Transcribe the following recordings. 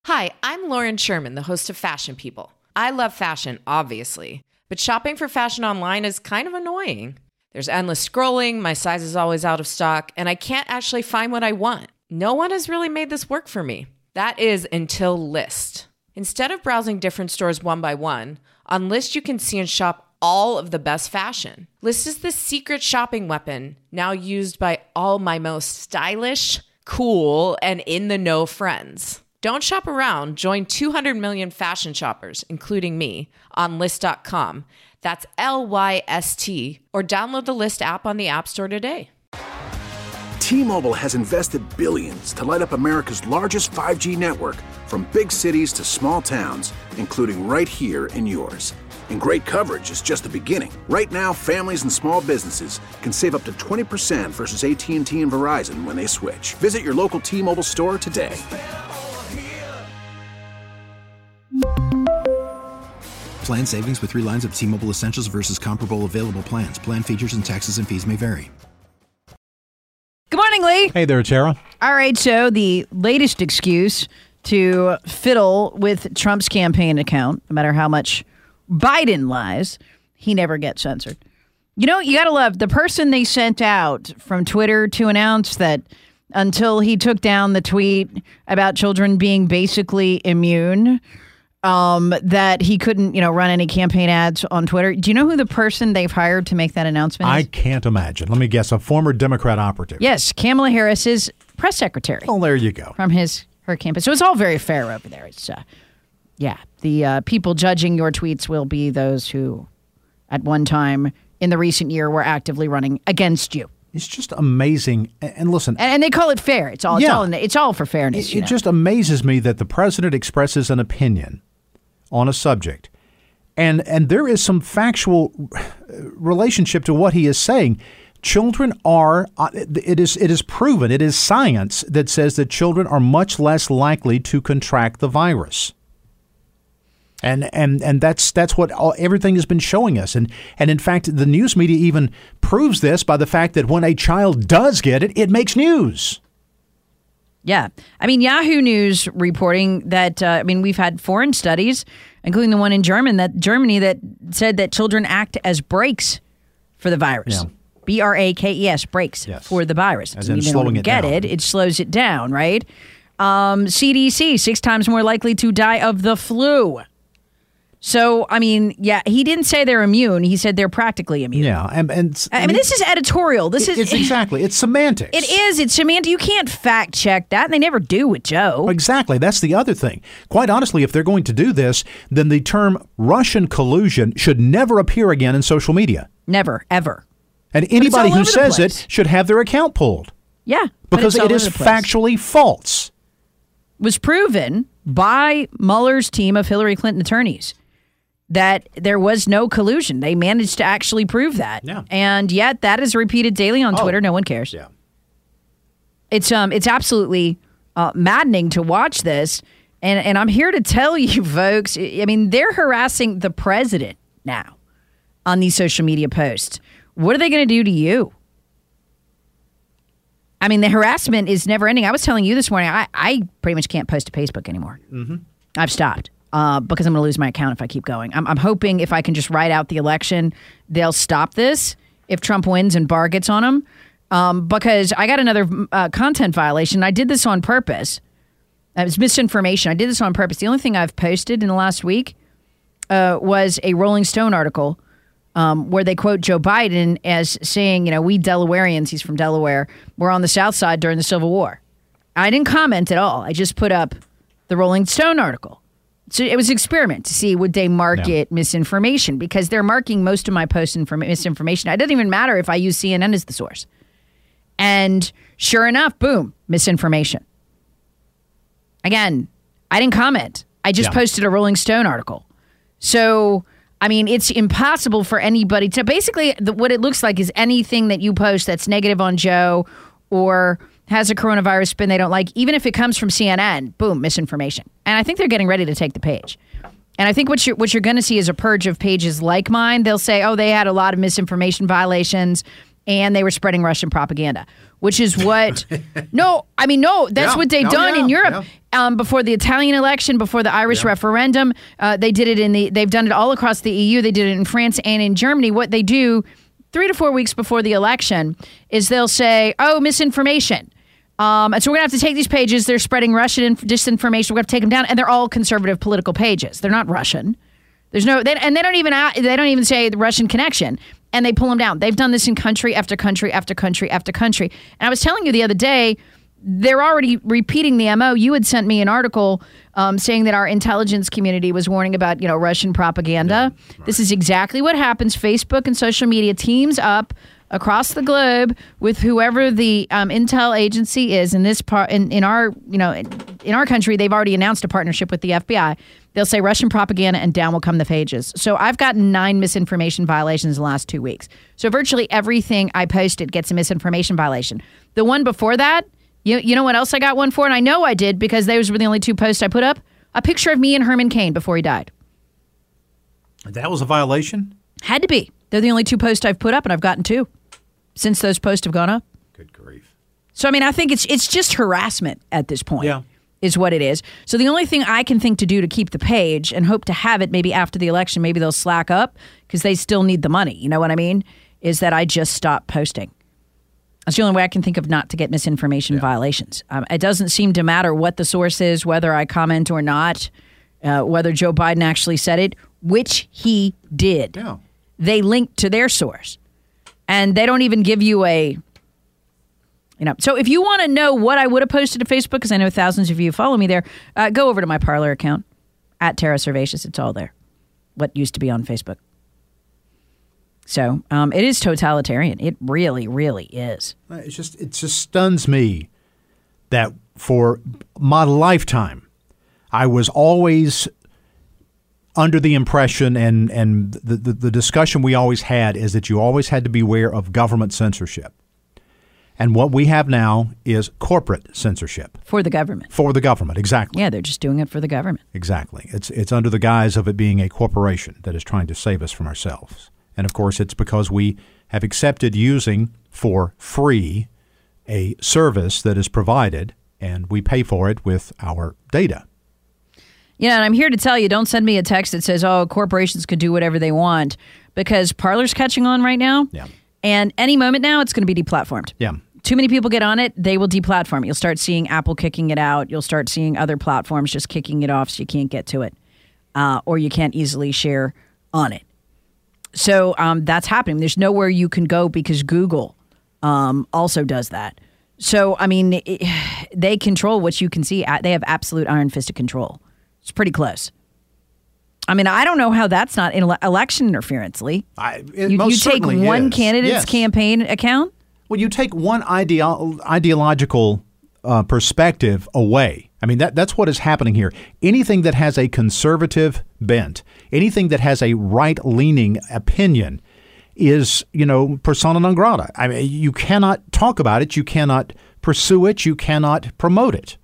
Hi, I'm Lauren Sherman, the host of Fashion People. I love fashion, obviously, but shopping for fashion online is kind of annoying. There's endless scrolling, my size is always out of stock, and I can't actually find what I want. No one has really made this work for me. That is until Lyst. Instead of browsing different stores one by one, on Lyst you can see and shop all of the best fashion. Lyst is the secret shopping weapon, now used by all my most stylish, cool, and in-the-know friends. Don't shop around. Join 200 million fashion shoppers, including me, on Lyst.com. That's Lyst, or download the Lyst app on the App Store today. T-Mobile has invested billions to light up America's largest 5G network, from big cities to small towns, including right here in yours. And great coverage is just the beginning. Right now, families and small businesses can save up to 20% versus AT&T and Verizon when they switch. Visit your local T-Mobile store today. Plan savings with 3 lines of T-Mobile Essentials versus comparable available plans. Plan features and taxes and fees may vary. Good morning, Lee. Hey there, Tara. All right, so the latest excuse to fiddle with Trump's campaign account, no matter how much Biden lies, he never gets censored. You know, you got to love the person they sent out from Twitter to announce that until he took down the tweet about children being basically immune, that he couldn't, run any campaign ads on Twitter. Do you know who the person they've hired to make that announcement is? I can't imagine. Let me guess. A former Democrat operative. Yes, Kamala Harris's press secretary. Oh, there you go. From her campus. So it's all very fair over there. It's, the people judging your tweets will be those who, at one time in the recent year, were actively running against you. It's just amazing. And listen. And they call it fair. It's all for fairness. It just amazes me that the president expresses an opinion on a subject. And there is some factual relationship to what he is saying. Children are, it is proven, it is science that says that children are much less likely to contract the virus. And that's what everything has been showing us. And in fact, the news media even proves this by the fact that when a child does get it, it makes news. Yeah. I mean, Yahoo News reporting that, we've had foreign studies, including the one in Germany that said that children act as brakes for the virus. Yeah. BRAKES, brakes for the virus. As in slowing it down. It slows it down, right? CDC, 6 times more likely to die of the flu. So, he didn't say they're immune. He said they're practically immune. Yeah. And this is editorial. It's exactly. It's semantics. It is. It's semantic. You can't fact check that. And they never do with Joe. Exactly. That's the other thing. Quite honestly, if they're going to do this, then the term Russian collusion should never appear again in social media. Never, ever. And anybody who says it should have their account pulled. Yeah. Because it is factually false. Was proven by Mueller's team of Hillary Clinton attorneys that there was no collusion. They managed to actually prove that. Yeah. And yet that is repeated daily on Twitter. No one cares. Yeah. It's absolutely maddening to watch this. And I'm here to tell you folks, they're harassing the president now on these social media posts. What are they going to do to you? The harassment is never ending. I was telling you this morning, I pretty much can't post to Facebook anymore. Mm-hmm. I've stopped. Because I'm going to lose my account if I keep going. I'm hoping if I can just write out the election, they'll stop this if Trump wins and Barr gets on him. Because I got another content violation. I did this on purpose. It was misinformation. I did this on purpose. The only thing I've posted in the last week was a Rolling Stone article where they quote Joe Biden as saying, we Delawareans, he's from Delaware, were on the South Side during the Civil War. I didn't comment at all. I just put up the Rolling Stone article. So it was an experiment to see would they mark it misinformation, because they're marking most of my posts misinformation. It doesn't even matter if I use CNN as the source. And sure enough, boom, misinformation. Again, I didn't comment. I just posted a Rolling Stone article. So, it's impossible for anybody to basically what it looks like is anything that you post that's negative on Joe or has a coronavirus spin they don't like, even if it comes from CNN, boom, misinformation. And I think they're getting ready to take the page. And I think what you're going to see is a purge of pages like mine. They'll say, they had a lot of misinformation violations and they were spreading Russian propaganda. which is what. No, that's what they've done in Europe. Before the Italian election, before the Irish referendum, they did it they've done it all across the EU. They did it in France and in Germany. What they do 3 to 4 weeks before the election is they'll say, oh, misinformation. And so we're going to have to take these pages. They're spreading Russian disinformation. We're going to have to take them down. And they're all conservative political pages. They're not Russian. There's no, they don't even say the Russian connection. And they pull them down. They've done this in country after country after country after country. And I was telling you the other day, they're already repeating the MO. You had sent me an article saying that our intelligence community was warning about, Russian propaganda. Yeah, right. This is exactly what happens. Facebook and social media teams up across the globe with whoever the intel agency is. In this part, in our country, they've already announced a partnership with the FBI. They'll say Russian propaganda, and down will come the pages. So I've gotten 9 misinformation violations in the last 2 weeks. So virtually everything I posted gets a misinformation violation. The one before that, you know what else I got one for? And I know I did because those were the only 2 posts I put up. A picture of me and Herman Cain before he died. That was a violation? Had to be. They're the only 2 posts I've put up, and I've gotten 2 since those posts have gone up. Good grief. So, I think it's just harassment at this point. Yeah. Is what it is. So the only thing I can think to do to keep the page and hope to have it maybe after the election, maybe they'll slack up because they still need the money. You know what I mean? Is that I just stop posting. That's the only way I can think of not to get misinformation violations. It doesn't seem to matter what the source is, whether I comment or not, whether Joe Biden actually said it, which he did. Yeah. They link to their source. And they don't even give you a... So if you want to know what I would have posted to Facebook, because I know thousands of you follow me there, go over to my Parler account, @TaraServatius. It's all there. What used to be on Facebook. So it is totalitarian. It really, really is. It just stuns me that for my lifetime, I was always under the impression, and the discussion we always had is that you always had to beware of government censorship. And what we have now is corporate censorship. For the government. For the government, exactly. Yeah, they're just doing it for the government. Exactly. It's under the guise of it being a corporation that is trying to save us from ourselves. And, of course, it's because we have accepted using for free a service that is provided, and we pay for it with our data. And I'm here to tell you, don't send me a text that says, oh, corporations could do whatever they want, because Parler's catching on right now. Yeah. And any moment now, it's going to be deplatformed. Yeah. Too many people get on it, they will deplatform it. You'll start seeing Apple kicking it out. You'll start seeing other platforms just kicking it off so you can't get to it. Or you can't easily share on it. So that's happening. There's nowhere you can go because Google also does that. So, they control what you can see. They have absolute iron-fisted control. It's pretty close. I don't know how that's not election interference, Lee. You take one candidate's campaign account? Well, you take one ideological perspective away. That's what is happening here. Anything that has a conservative bent, anything that has a right-leaning opinion is, persona non grata. You cannot talk about it. You cannot pursue it. You cannot promote it.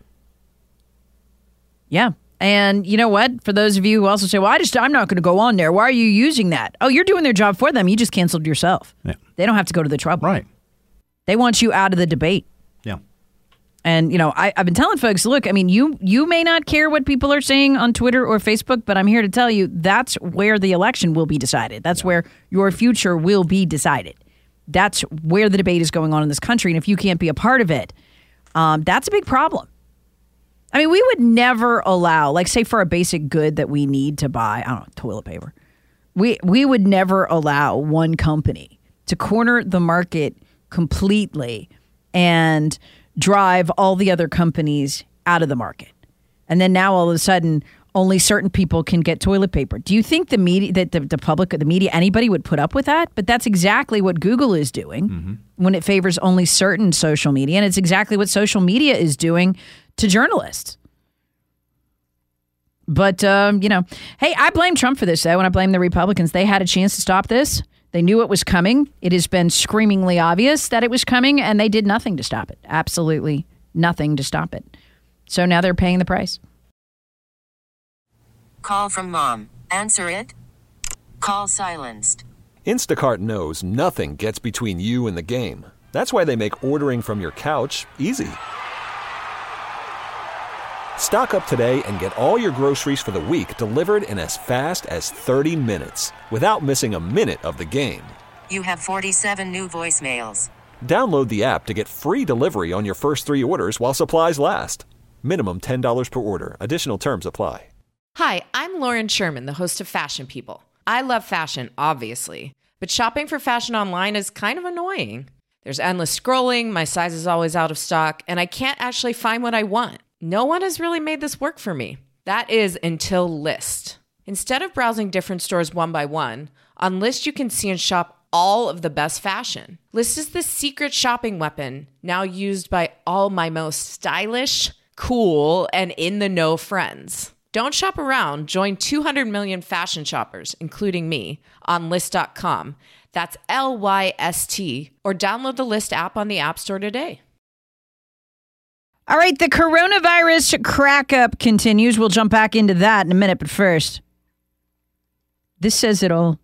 Yeah. And you know what? For those of you who also say, well, I'm not going to go on there. Why are you using that? Oh, you're doing their job for them. You just canceled yourself. Yeah. They don't have to go to the trouble. Right. They want you out of the debate. Yeah. And, I've been telling folks, look, you may not care what people are saying on Twitter or Facebook, but I'm here to tell you that's where the election will be decided. That's where your future will be decided. That's where the debate is going on in this country. And if you can't be a part of it, that's a big problem. We would never allow, like, say, for a basic good that we need to buy, toilet paper. We would never allow one company to corner the market completely and drive all the other companies out of the market. And then now all of a sudden, only certain people can get toilet paper. Do you think the media, that the public, the media, anybody would put up with that? But that's exactly what Google is doing when it favors only certain social media. And it's exactly what social media is doing to journalists. But, hey, I blame Trump for this, though, and I blame the Republicans. They had a chance to stop this. They knew it was coming. It has been screamingly obvious that it was coming, and they did nothing to stop it. Absolutely nothing to stop it. So now they're paying the price. Call from mom. Answer it. Call silenced. Instacart knows nothing gets between you and the game. That's why they make ordering from your couch easy. Stock up today and get all your groceries for the week delivered in as fast as 30 minutes without missing a minute of the game. You have 47 new voicemails. Download the app to get free delivery on your first 3 orders while supplies last. Minimum $10 per order. Additional terms apply. Hi, I'm Lauren Sherman, the host of Fashion People. I love fashion, obviously, but shopping for fashion online is kind of annoying. There's endless scrolling, my size is always out of stock, and I can't actually find what I want. No one has really made this work for me. That is until Lyst. Instead of browsing different stores one by one, on Lyst you can see and shop all of the best fashion. Lyst is the secret shopping weapon now used by all my most stylish, cool, and in-the-know friends. Don't shop around. Join 200 million fashion shoppers, including me, on Lyst.com. That's Lyst, or download the Lyst app on the App Store today. All right, the coronavirus crack-up continues. We'll jump back into that in a minute, but first, this says it all.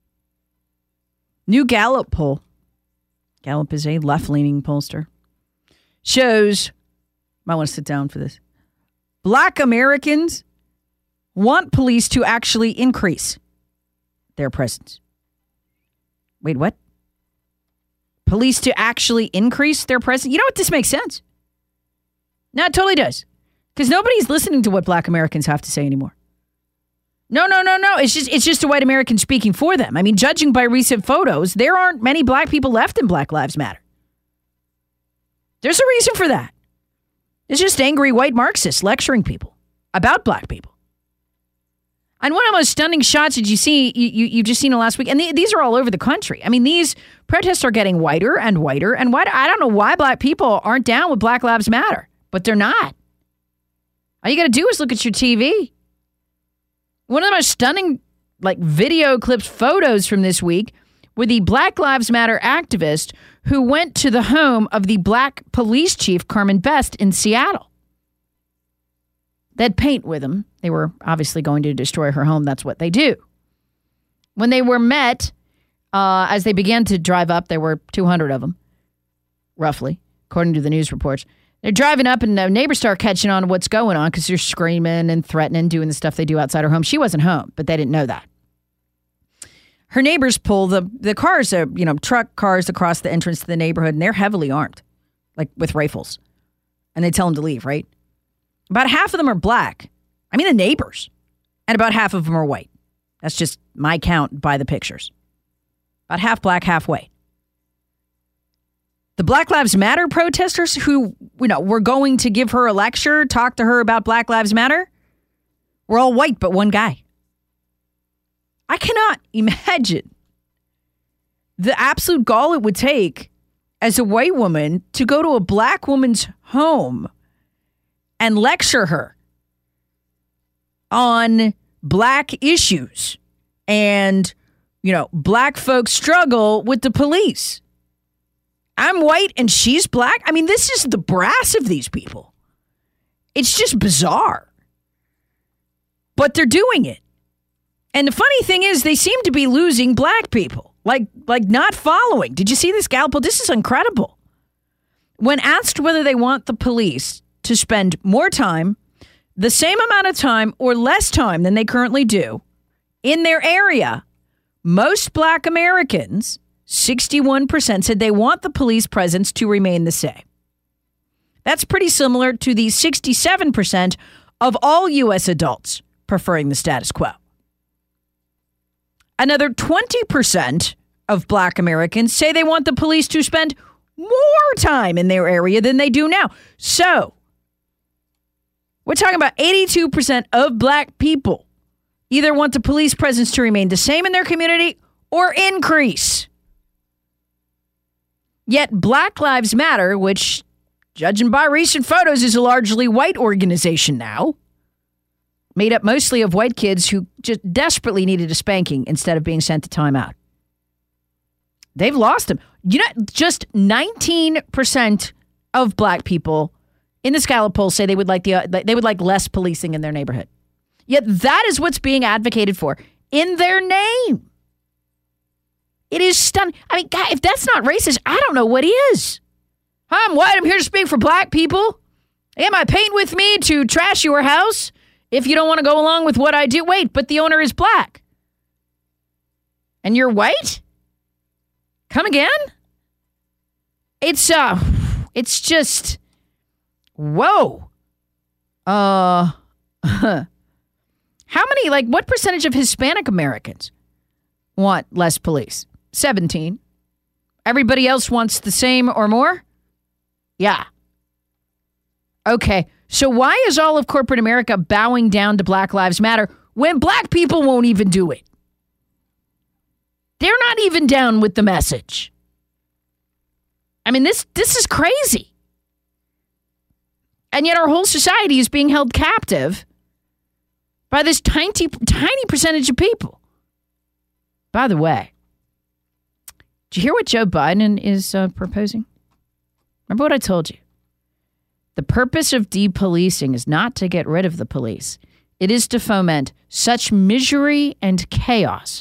New Gallup poll. Gallup is a left-leaning pollster. Shows, might want to sit down for this, Black Americans want police to actually increase their presence. Wait, what? Police to actually increase their presence? You know what? This makes sense. No, it totally does. Because nobody's listening to what Black Americans have to say anymore. No. It's just a white American speaking for them. I mean, judging by recent photos, there aren't many black people left in Black Lives Matter. There's a reason for that. It's just angry white Marxists lecturing people about black people. And one of the most stunning shots did you see, you've just seen it last week, and these are all over the country. I mean, these protests are getting whiter and whiter and whiter. I don't know why black people aren't down with Black Lives Matter, but they're not. All you got to do is look at your TV. One of the most stunning video clips, photos from this week were the Black Lives Matter activist who went to the home of the black police chief, Carmen Best, in Seattle. They had paint with them. They were obviously going to destroy her home. That's what they do. When they were met, as they began to drive up, there were 200 of them, roughly, according to the news reports. They're driving up and neighbors start catching on to what's going on because they're screaming and threatening, doing the stuff they do outside her home. She wasn't home, but they didn't know that. Her neighbors pull the cars, truck cars across the entrance to the neighborhood, and they're heavily armed, with rifles. And they tell them to leave, right? About half of them are black. I mean, the neighbors. And about half of them are white. That's just my count by the pictures. About half black, half white. The Black Lives Matter protesters who, were going to give her a lecture, talk to her about Black Lives Matter, were all white but one guy. I cannot imagine the absolute gall it would take as a white woman to go to a black woman's home and lecture her on black issues and, black folks struggle with the police. I'm white and she's black. I mean, this is the brass of these people. It's just bizarre. But they're doing it. And the funny thing is, they seem to be losing black people, like not following. Did you see this Gallup poll? This is incredible. When asked whether they want the police to spend more time, the same amount of time, or less time than they currently do in their area, most black Americans, 61%, said they want the police presence to remain the same. That's pretty similar to the 67% of all U.S. adults preferring the status quo. Another 20% of black Americans say they want the police to spend more time in their area than they do now. So, we're talking about 82% of black people either want the police presence to remain the same in their community or increase. Yet Black Lives Matter, which, judging by recent photos, is a largely white organization now, made up mostly of white kids who just desperately needed a spanking instead of being sent to timeout. They've lost them. Just 19% of black people in the Gallup poll say they would like less policing in their neighborhood. Yet that is what's being advocated for in their name. It is stunning. I mean, God, if that's not racist, I don't know what is. I'm white. I'm here to speak for black people. Am I paying with me to trash your house if you don't want to go along with what I do? Wait, but the owner is black. And you're white? Come again? It's just, whoa. How many, what percentage of Hispanic Americans want less police? 17. Everybody else wants the same or more? Yeah. Okay, so why is all of corporate America bowing down to Black Lives Matter when black people won't even do it? They're not even down with the message. I mean, this is crazy. And yet our whole society is being held captive by this tiny percentage of people. By the way, did you hear what Joe Biden is proposing? Remember what I told you? The purpose of depolicing is not to get rid of the police. It is to foment such misery and chaos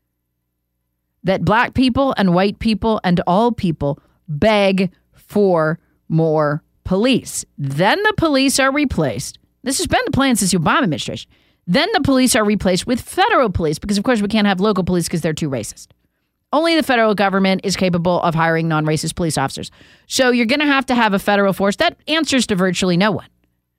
that black people and white people and all people beg for more police. Then the police are replaced. This has been the plan since the Obama administration. Then the police are replaced with federal police because, of course, we can't have local police because they're too racist. Only the federal government is capable of hiring non-racist police officers. So you're going to have a federal force that answers to virtually no one.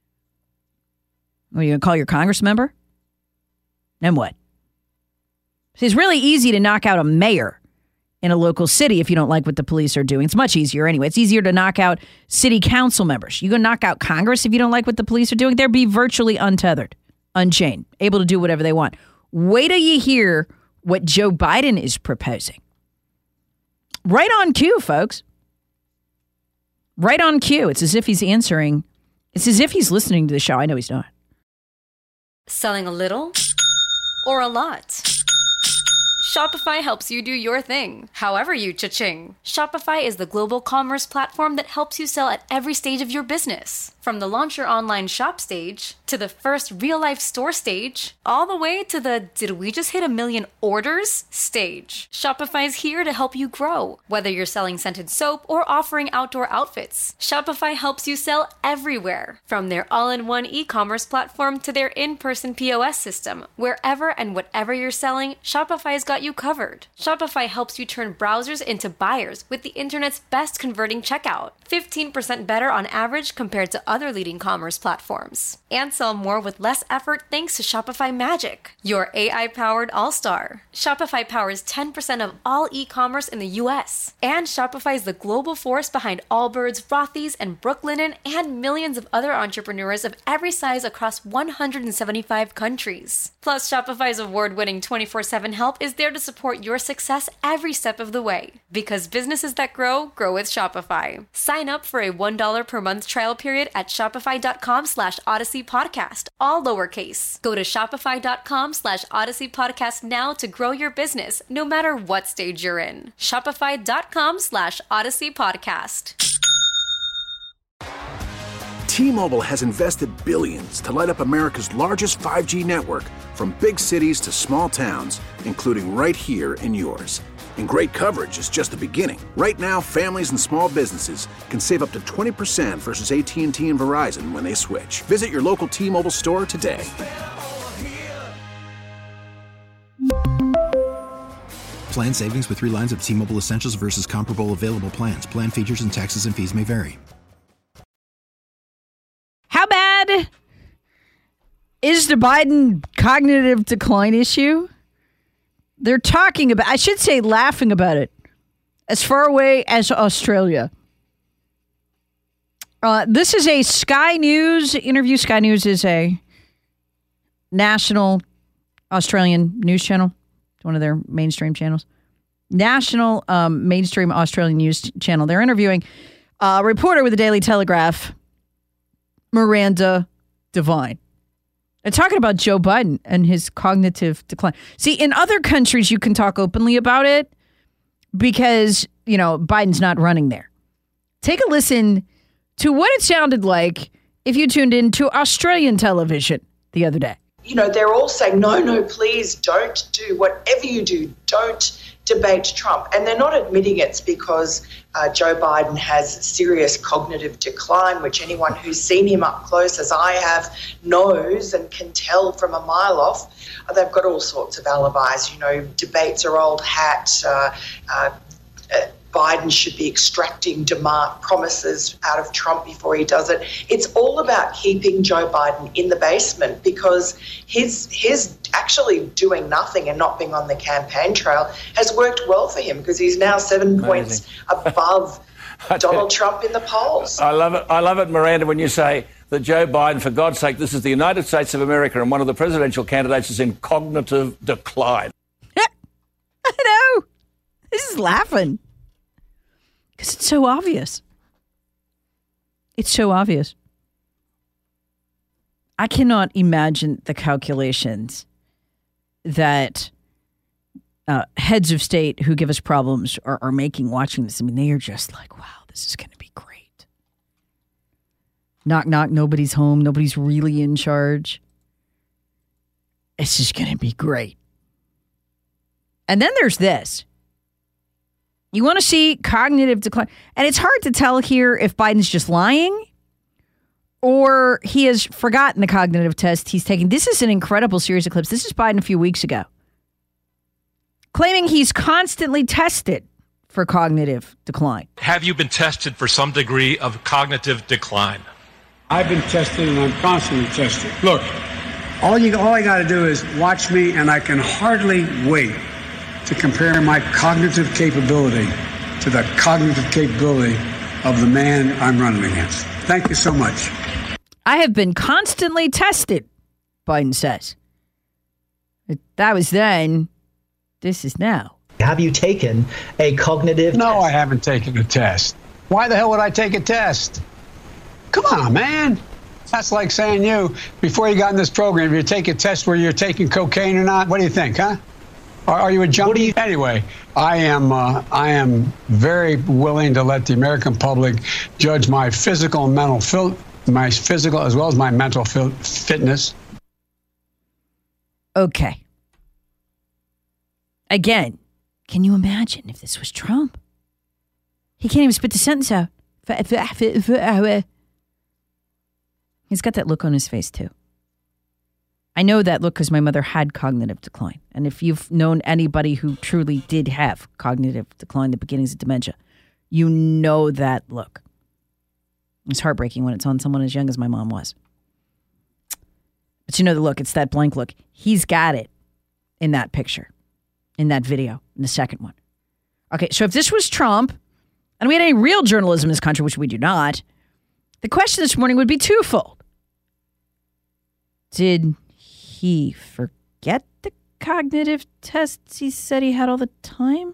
Are you going to call your Congress member? Then what? See, it's really easy to knock out a mayor in a local city if you don't like what the police are doing. It's much easier anyway. It's easier to knock out city council members. You go knock out Congress if you don't like what the police are doing. They'll be virtually untethered, unchained, able to do whatever they want. Wait till you hear what Joe Biden is proposing. Right on cue, folks. Right on cue. It's as if he's answering. It's as if he's listening to the show. I know he's not. Selling a little or a lot? Shopify helps you do your thing, however you cha-ching. Shopify is the global commerce platform that helps you sell at every stage of your business. From the launch your online shop stage, to the first real-life store stage, all the way to the did we just hit 1 million orders stage. Shopify's here to help you grow. Whether you're selling scented soap or offering outdoor outfits, Shopify helps you sell everywhere. From their all-in-one e-commerce platform to their in-person POS system, wherever and whatever you're selling, Shopify's got you covered. Shopify helps you turn browsers into buyers with the internet's best converting checkout. 15% better on average compared to other leading commerce platforms. And sell more with less effort thanks to Shopify Magic, your AI-powered all-star. Shopify powers 10% of all e-commerce in the U.S. And Shopify is the global force behind Allbirds, Rothy's, and Brooklinen, and millions of other entrepreneurs of every size across 175 countries. Plus, Shopify's award-winning 24/7 help is there to support your success every step of the way. Because businesses that grow, grow with Shopify. Sign up for a $1 per month trial period at shopify.com/Odyssey Podcast, all lowercase. Go to shopify.com/Odyssey Podcast now to grow your business, no matter what stage you're in. Shopify.com/Odyssey Podcast. T-Mobile has invested billions to light up America's largest 5G network, from big cities to small towns, including right here in yours. And great coverage is just the beginning. Right now, families and small businesses can save up to 20% versus AT&T and Verizon when they switch. Visit your local T-Mobile store today. Plan savings with 3 lines of T-Mobile Essentials versus comparable available plans. Plan features and taxes and fees may vary. How bad is the Biden cognitive decline issue? They're talking about, I should say laughing about it, as far away as Australia. This is a Sky News interview. Sky News is a national Australian news channel. It's one of their mainstream channels. National mainstream Australian news channel. They're interviewing a reporter with the Daily Telegraph, Miranda Devine. And talking about Joe Biden and his cognitive decline. See, in other countries, you can talk openly about it because, you know, Biden's not running there. Take a listen to what it sounded like if you tuned in to Australian television the other day. they're all saying, no, please don't do whatever you do. Don't debate Trump. And they're not admitting it's because Joe Biden has serious cognitive decline, which anyone who's seen him up close, as I have, knows and can tell from a mile off. They've got all sorts of alibis. Debates are old hat. Biden should be extracting promises out of Trump before he does it. It's all about keeping Joe Biden in the basement, because his actually doing nothing and not being on the campaign trail has worked well for him, because he's now 7 points above Donald Trump in the polls. I love it, Miranda, when you say that Joe Biden, for God's sake, this is the United States of America, and one of the presidential candidates is in cognitive decline. I know. This is laughing. Because it's so obvious. It's so obvious. I cannot imagine the calculations that heads of state who give us problems are making watching this. I mean, they are just like, wow, this is going to be great. Knock, knock, nobody's home. Nobody's really in charge. It's just going to be great. And then there's this. You want to see cognitive decline. And it's hard to tell here if Biden's just lying or he has forgotten the cognitive test he's taking. This is an incredible series of clips. This is Biden a few weeks ago, claiming he's constantly tested for cognitive decline. Have you been tested for some degree of cognitive decline? I've been tested and I'm constantly tested. Look, all I got to do is watch me, and I can hardly wait to compare my cognitive capability to the cognitive capability of the man I'm running against. Thank you so much. I have been constantly tested, Biden says. That was then. This is now. Have you taken a cognitive test? No, I haven't taken a test. Why the hell would I take a test? Come on, man. That's like saying before you got in this program, you take a test where you're taking cocaine or not. What do you think, huh? Are you a junkie? Anyway, I am very willing to let the American public judge my physical and mental my physical as well as my mental fitness. Okay. Again, can you imagine if this was Trump? He can't even spit the sentence out. He's got that look on his face, too. I know that look because my mother had cognitive decline. And if you've known anybody who truly did have cognitive decline, the beginnings of dementia, you know that look. It's heartbreaking when it's on someone as young as my mom was. But you know the look. It's that blank look. He's got it in that picture, in that video, in the second one. Okay, so if this was Trump, and we had any real journalism in this country, which we do not, the question this morning would be twofold. Did he forget the cognitive tests he said he had all the time?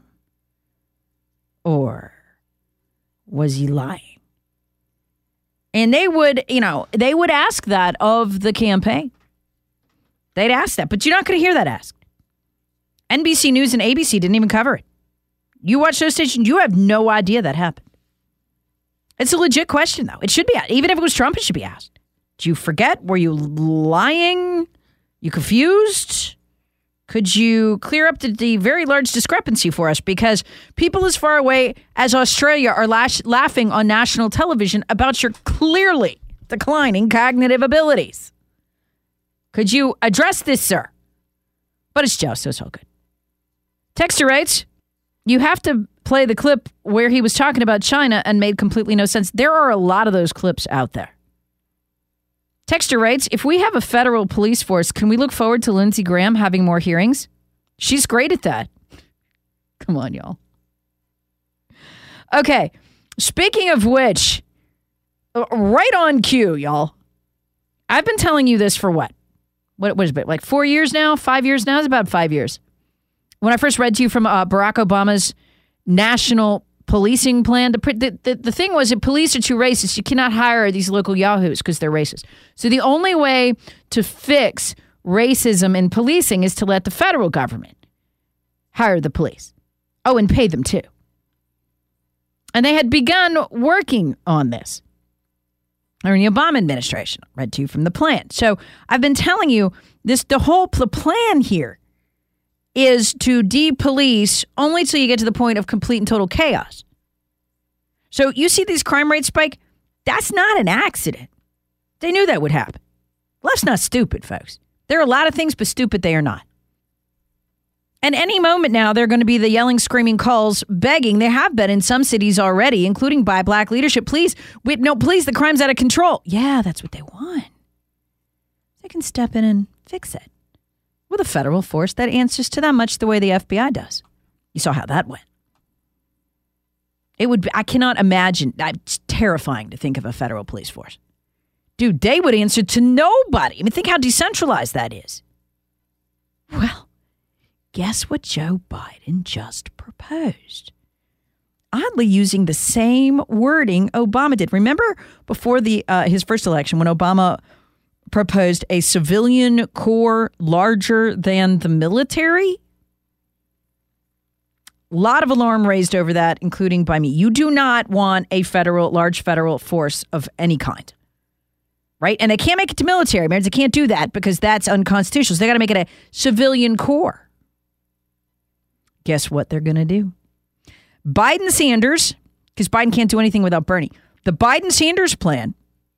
Or was he lying? And they would ask that of the campaign. They'd ask that, but you're not going to hear that asked. NBC News and ABC didn't even cover it. You watch those stations, you have no idea that happened. It's a legit question, though. It should be asked. Even if it was Trump, it should be asked. Did you forget? Were you lying? You confused? Could you clear up the very large discrepancy for us? Because people as far away as Australia are laughing on national television about your clearly declining cognitive abilities. Could you address this, sir? But it's Joe, so it's all good. Texter writes, you have to play the clip where he was talking about China and made completely no sense. There are a lot of those clips out there. Texter writes, if we have a federal police force, can we look forward to Lindsey Graham having more hearings? She's great at that. Come on, y'all. Okay. Speaking of which, right on cue, y'all. I've been telling you this for what? What is it? Like 4 years now? 5 years now? It's about 5 years. When I first read to you from Barack Obama's national policing plan, the thing was that police are too racist. You cannot hire these local yahoos because they're racist. So the only way to fix racism in policing is to let the federal government hire the police. Oh, and pay them too. And they had begun working on this. or in the Obama administration. I read to you from the plan. So I've been telling you the plan here is to de-police only till you get to the point of complete and total chaos. So you see these crime rates spike? That's not an accident. They knew that would happen. Left's not stupid, folks. There are a lot of things, but stupid they are not. And any moment now, they're going to be the yelling, screaming calls, begging. They have been in some cities already, including by black leadership. Please, the crime's out of control. Yeah, that's what they want. They can step in and fix it with a federal force that answers to them, much the way the FBI does. You saw how that went. It would be, I cannot imagine. It's terrifying to think of a federal police force. Dude, they would answer to nobody. I mean, think how decentralized that is. Well, guess what Joe Biden just proposed? Oddly using the same wording Obama did. Remember before his first election when Obama proposed a civilian corps larger than the military? A lot of alarm raised over that, including by me. You do not want a large federal force of any kind, right? And they can't make it to military. They can't do that because that's unconstitutional. So they got to make it a civilian corps. Guess what they're going to do? Biden-Sanders, because Biden can't do anything without Bernie. The Biden-Sanders plan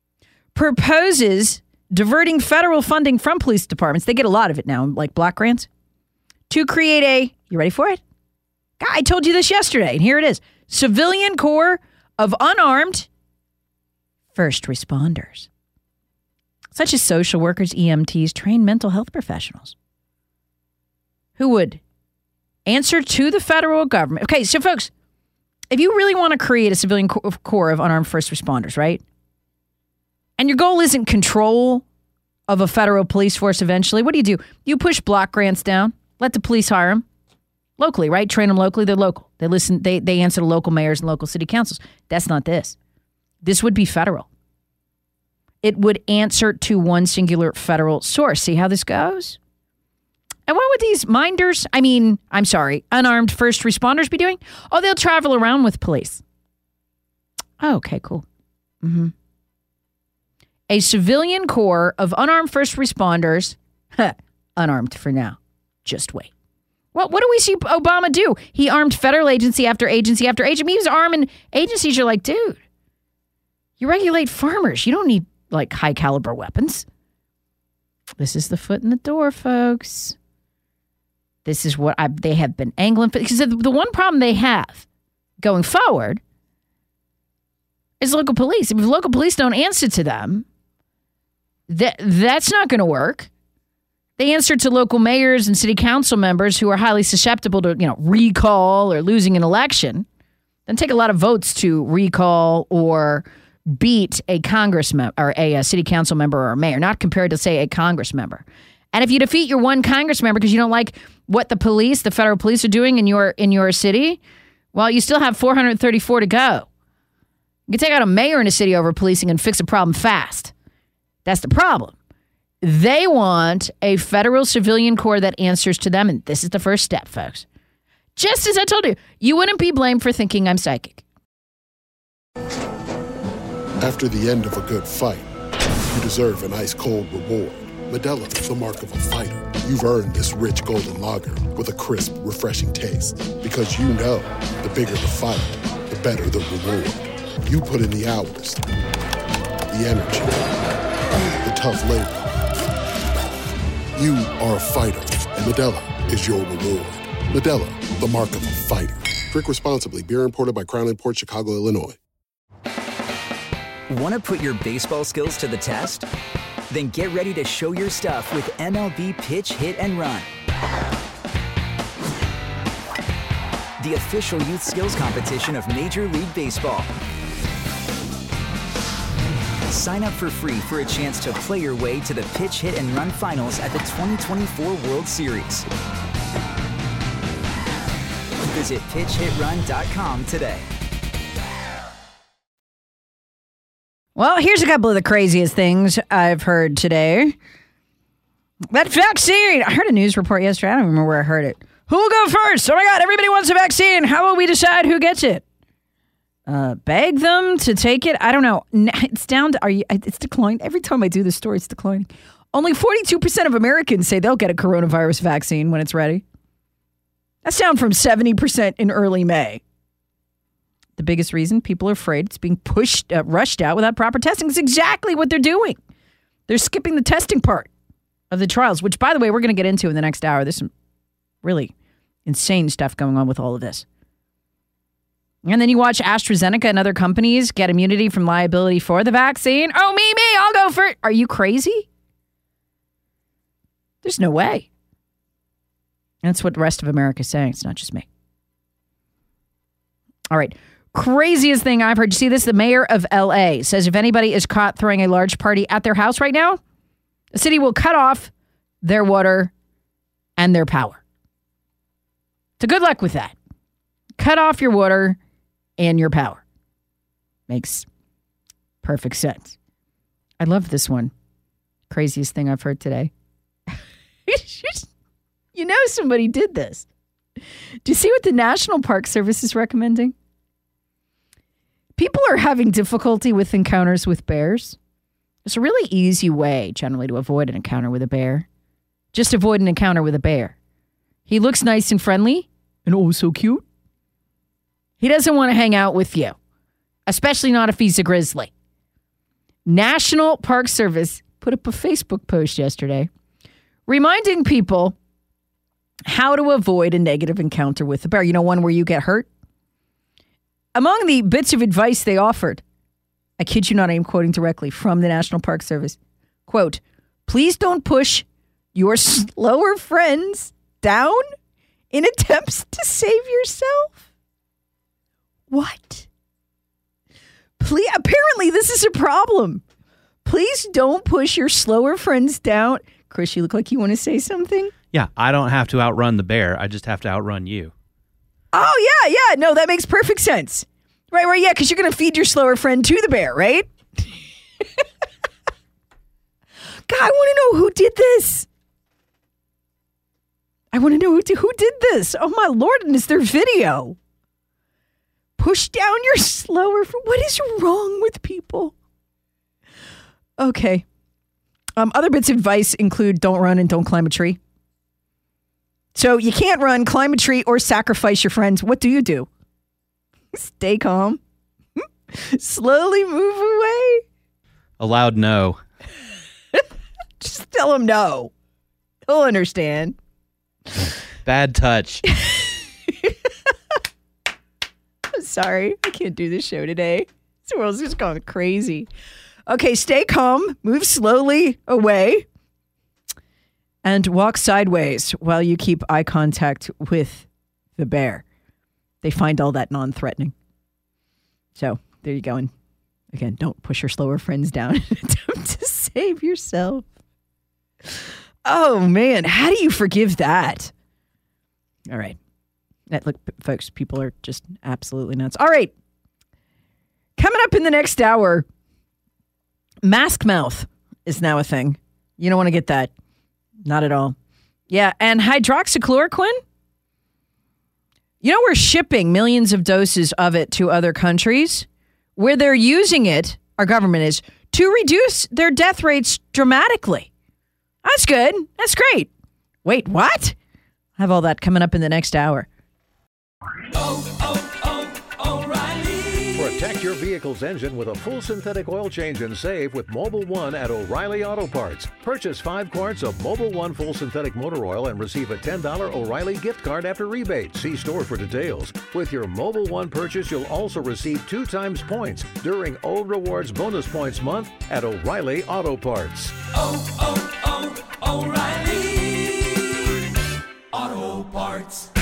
proposes diverting federal funding from police departments. They get a lot of it now, like block grants, to create you ready for it? I told you this yesterday, and here it is. Civilian corps of unarmed first responders, such as social workers, EMTs, trained mental health professionals, who would answer to the federal government. Okay, so folks, if you really want to create a civilian corps of unarmed first responders, right? And your goal isn't control of a federal police force eventually, what do? You push block grants down, let the police hire them. Locally, right? Train them locally. They're local. They listen. They answer to local mayors and local city councils. That's not this. This would be federal. It would answer to one singular federal source. See how this goes? And what would these unarmed first responders be doing? Oh, they'll travel around with police. Oh, okay, cool. Mm-hmm. A civilian corps of unarmed first responders, unarmed for now. Just wait. What do we see Obama do? He armed federal agency after agency after agency. He was arming agencies. You're like, dude, you regulate farmers. You don't need like high caliber weapons. This is the foot in the door, folks. This is what they have been angling for. Because the one problem they have going forward is local police. If local police don't answer to them, that's not going to work. They answer to local mayors and city council members who are highly susceptible to, recall or losing an election. Then take a lot of votes to recall or beat a congressman or a city council member or a mayor, not compared to, say, a Congress member. And if you defeat your one Congress member because you don't like what the federal police are doing in your city, well, you still have 434 to go. You can take out a mayor in a city over policing and fix a problem fast. That's the problem. They want a federal civilian corps that answers to them, and this is the first step, folks. Just as I told you, you wouldn't be blamed for thinking I'm psychic. After the end of a good fight, you deserve an ice-cold reward. Modelo is the mark of a fighter. You've earned this rich golden lager with a crisp, refreshing taste. Because you know, the bigger the fight, the better the reward. You put in the hours, the energy, the tough labor. You are a fighter, and Modelo is your reward. Modelo, the mark of a fighter. Drink responsibly. Beer imported by Crown Imports, Chicago, Illinois. Want to put your baseball skills to the test? Then get ready to show your stuff with MLB Pitch, Hit, and Run. The official youth skills competition of Major League Baseball. Sign up for free for a chance to play your way to the Pitch, Hit, and Run finals at the 2024 World Series. Visit pitchhitrun.com today. Well, here's a couple of the craziest things I've heard today. That vaccine. I heard a news report yesterday. I don't remember where I heard it. Who will go first? Oh my God, everybody wants a vaccine. How will we decide who gets it? Beg them to take it. I don't know. It's down to, it's declined. Every time I do this story, it's declining. Only 42% of Americans say they'll get a coronavirus vaccine when it's ready. That's down from 70% in early May. The biggest reason people are afraid it's being rushed out without proper testing. It's exactly what they're doing. They're skipping the testing part of the trials, which, by the way, we're going to get into in the next hour. There's some really insane stuff going on with all of this. And then you watch AstraZeneca and other companies get immunity from liability for the vaccine. Oh, me, I'll go for it. Are you crazy? There's no way. That's what the rest of America is saying. It's not just me. All right. Craziest thing I've heard. You see this? The mayor of L.A. says if anybody is caught throwing a large party at their house right now, the city will cut off their water and their power. So good luck with that. Cut off your water and your power. Makes perfect sense. I love this one. Craziest thing I've heard today. You know somebody did this. Do you see what the National Park Service is recommending? People are having difficulty with encounters with bears. It's a really easy way, generally, to avoid an encounter with a bear. Just avoid an encounter with a bear. He looks nice and friendly and oh so cute. He doesn't want to hang out with you, especially not if he's a grizzly. National Park Service put up a Facebook post yesterday reminding people how to avoid a negative encounter with a bear. You know, one where you get hurt? Among the bits of advice they offered, I kid you not, I am quoting directly from the National Park Service, quote, please don't push your slower friends down in attempts to save yourself. What? Please, apparently this is a problem. Please don't push your slower friends down. Chris, you look like you want to say something. Yeah, I don't have to outrun the bear. I just have to outrun you. Oh, yeah. No, that makes perfect sense. Right, yeah, because you're going to feed your slower friend to the bear, right? God, I want to know who did this. I want to know who did this. Oh, my Lord, and is there video? Push down your slower friend. What is wrong with people? Okay. Other bits of advice include don't run and don't climb a tree. So you can't run, climb a tree, or sacrifice your friends. What do? Stay calm. Slowly move away. A loud no. Just tell him no. He'll understand. Bad touch. I'm sorry. I can't do this show today. This world's just gone crazy. Okay, stay calm. Move slowly away. And walk sideways while you keep eye contact with the bear. They find all that non-threatening. So there you go. And again, don't push your slower friends down in an attempt to save yourself. Oh, man. How do you forgive that? All right. Look, folks, people are just absolutely nuts. All right. Coming up in the next hour, mask mouth is now a thing. You don't want to get that. Not at all. Yeah, and hydroxychloroquine? You know, we're shipping millions of doses of it to other countries where they're using it, our government is, to reduce their death rates dramatically. That's good. That's great. Wait, what? I have all that coming up in the next hour. Protect your vehicle's engine with a full synthetic oil change and save with Mobil 1 at O'Reilly Auto Parts. Purchase 5 quarts of Mobil 1 full synthetic motor oil and receive a $10 O'Reilly gift card after rebate. See store for details. With your Mobil 1 purchase, you'll also receive 2 times points during O Rewards Bonus Points Month at O'Reilly Auto Parts. O'Reilly Auto Parts.